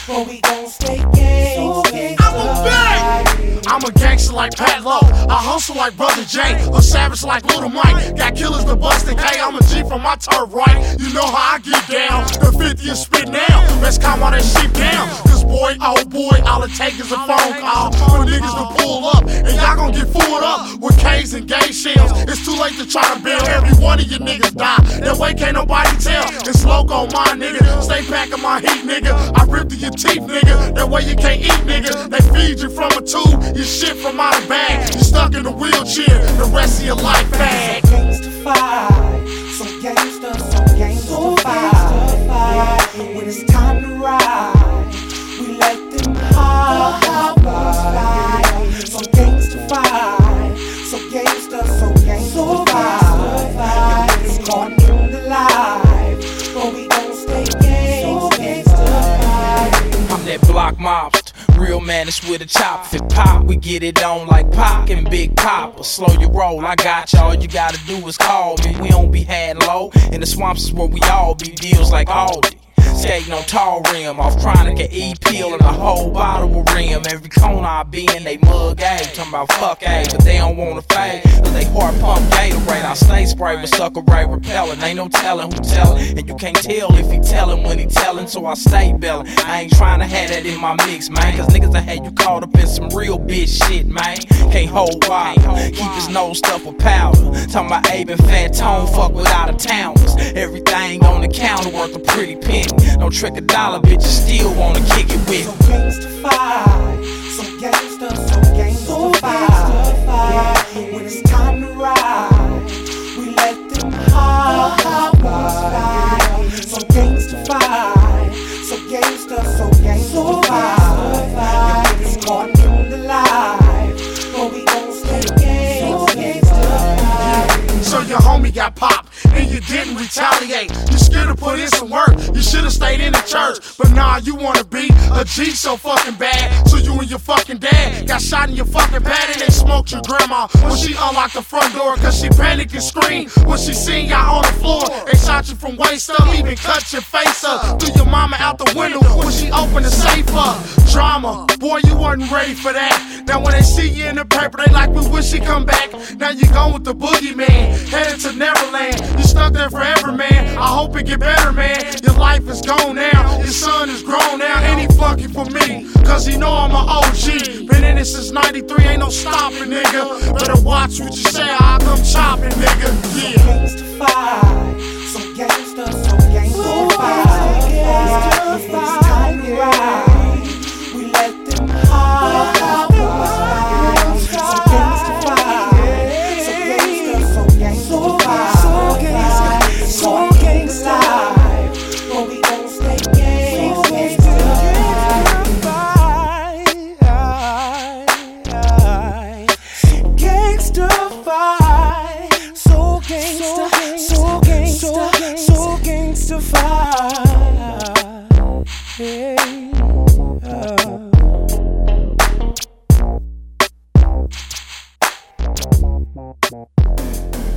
but we gon' stay gangsta. I'm a bang! I'm a gangster like Pat Lowe. I hustle like Brother Jay. A savage like Little Mike. Got killers to bust and K. I'm a G from my turf right. You know how I get down. The 50 is spit now. Let's calm all that shit down. Cause boy, oh boy, all it take is a phone call for niggas to pull up. And y'all gon' get fooled up with K's and gay shells. It's too late to try to bail. Every one of you niggas die. That way can't nobody tell. It's loco my nigga. Stay packing my heat, nigga. I rip to your teeth, nigga. That way you can't eat, nigga. They feed you from a tube. You shit from out of bag. You stuck in a wheelchair. The rest of your life bad. So gangsta-fied, so gangsta, so gangsta-fied. When it's time to ride, we let them high ride. So gangsta-fied, so gangsta, so gangsta-fied. It's caught in the life, but we gon' stay gangsta-fied. I'm that block mobster, real manish with a chop. If it pop, we get it on like Pac and Big Papa. Slow your roll, I got y'all. You gotta do is call me. We don't be had low. In the swamps is where we all be. Deals like Aldi. Skating on tall rim, off chronic and E-Peel and a whole bottle of rim. Every corner I be in, they mug A. Talking about fuck A, but they don't wanna fade. Cause they heart pump Gatorade. I stay spray with sucker ray repellent. Ain't no telling who tellin'. And you can't tell if he tellin' when he tellin'. So I stay bellin'. I ain't tryna have that in my mix, man. Cause niggas I had you caught up in some real bitch shit, man. Can't hold wild. Keep his nose stuffed with powder. Talking about Abe and Fat Tone, fuck with out of towners. Everything on the counter worth a pretty penny. Don't trick a dollar, bitches still wanna kick it with. So gangsta-fied, so gangsta, so gangsta-fied. When it's time to ride, we let them high ride. So gangsta-fied, so gangsta, so gangsta-fied. It's caught in the life, but we gon' stay gangsta. So your homie got popped and you didn't retaliate. You scared to put in some work. You should've stayed in the church. But nah, you wanna be a G so fucking bad. So you and your fucking dad got shot in your fucking pad and they smoked your grandma when she unlocked the front door. Cause she panicked and screamed when she seen y'all on the floor. They shot you from waist up, even cut your face up. Threw your mama out the window when she opened the safe up. Drama, boy, you wasn't ready for that. Now when they see you in the paper, they like, we wish she come back. Now you gone with the boogeyman, headed to Neverland. You stuck there forever, man. I hope it get better, man. Your life is gone now. Your son is grown now. And he flunking for me, cause he know I'm an OG. Been in it since 93, ain't no stopping, nigga. Better watch what you say, I'll come chopping, nigga. Yeah. Gangsta-fied, so gangsta, so gangsta-fied. When it's time to ride, we let them high ride. So gangsta-fied, so gangsta, so gangsta-fied. So gangsta, but we gon' stay gangsta. Gangsta-fied, so gangsta, so gangsta, so gangsta-fied. Yeah.